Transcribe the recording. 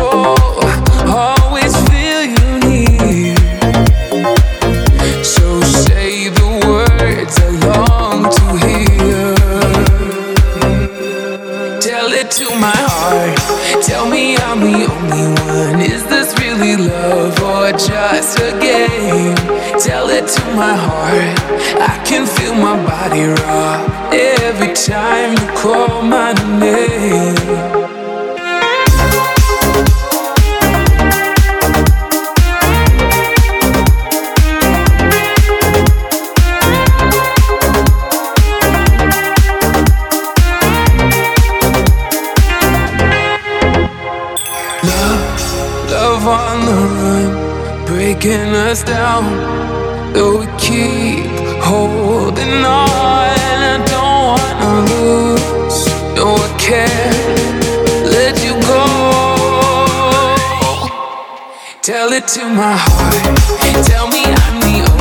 always feel you near. So say the words I long to hear. Tell it to my heart, tell me I'm the only one. Is this really love or just a game? Tell it to my heart, I can feel my body rock every time you call my name. Love on the run, breaking us down. Though we keep holding on, I don't wanna lose. No, I can't let you go. Tell it to my heart, tell me I'm the only